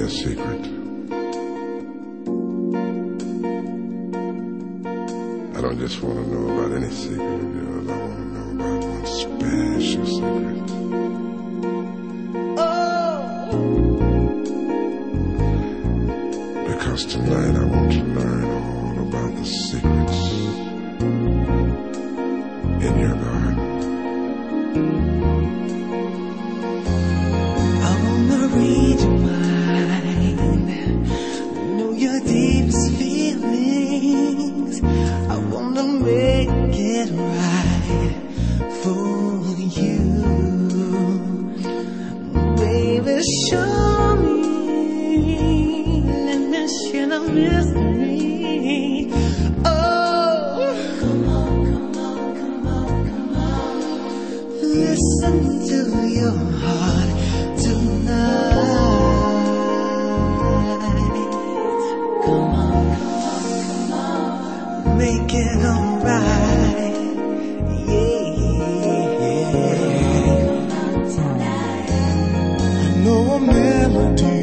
secret. I don't just want to know about any secret of yours. I want to know about one special secret. Because tonight I want to learn all about the secrets in your garden. I wanna read your mind, know your deepest feelings. I wanna make it right for you, baby. Show me, let me share the mystery. Oh, come on, come on, come on, come on. Listen to your heart tonight. Come on, come on, make it alright. Yeah. I know a melody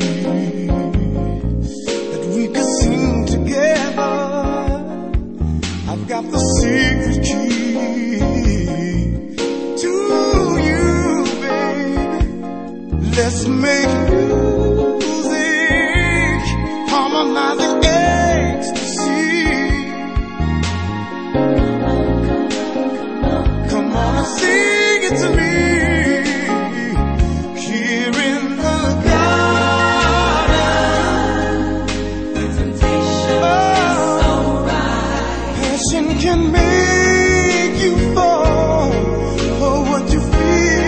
that we could sing together. I've got the secret key to you, baby. Let's make music, harmonizing ecstasy. Come on and sing it to me. Here in the garden, the temptation is so right. Passion can make you fall for what you feel.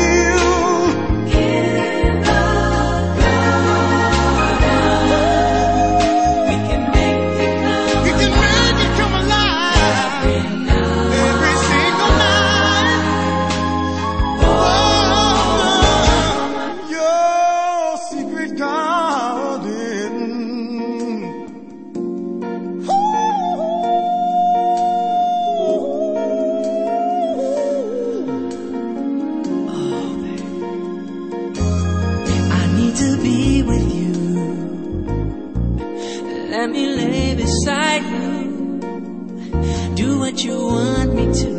Let me lay beside you, do what you want me to,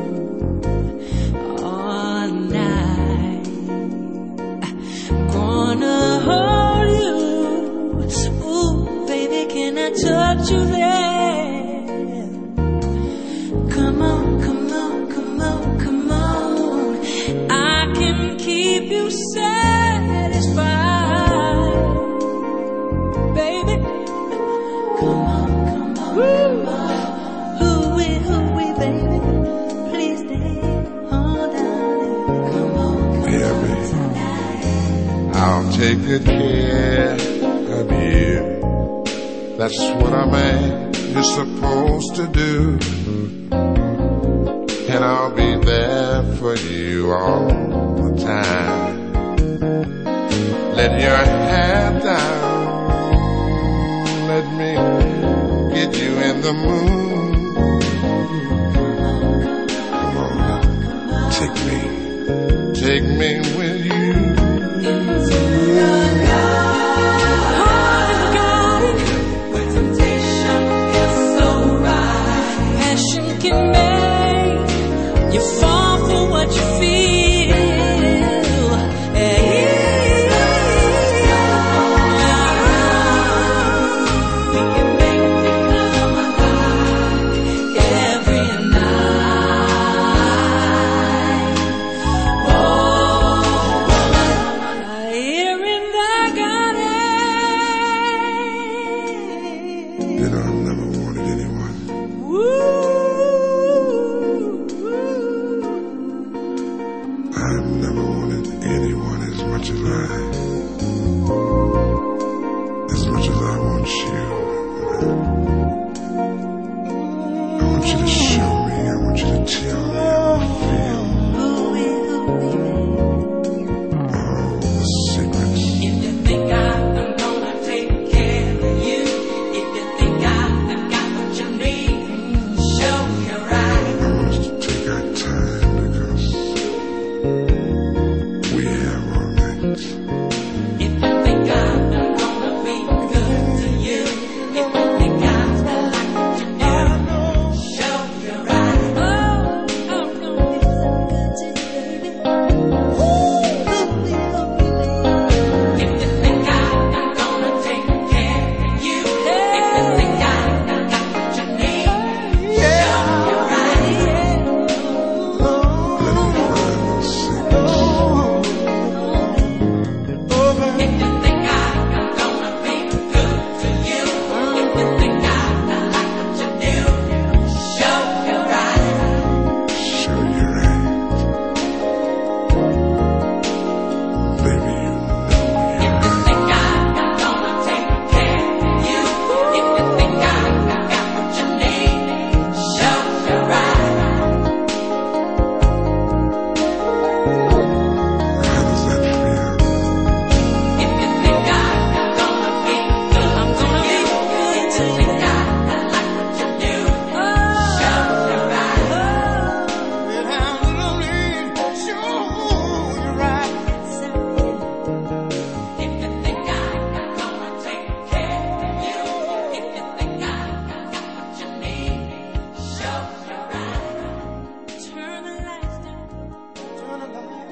all night. I'm gonna hold you, ooh, baby, can I touch you there? Come on, come on, come on, come on, I can keep you satisfied, baby. Come on, come on, come on. Hoo-wee, baby. Please stay on down. Come on, come Yeah, on. baby. I'll take good care of you. That's what a man is supposed to do. And I'll be there for you all the time. Let your hair down. Let me get you in the mood. Come on, take me with you. Into the garden, where temptation is so right. Passion can make you fall for what you feel. gonna lie.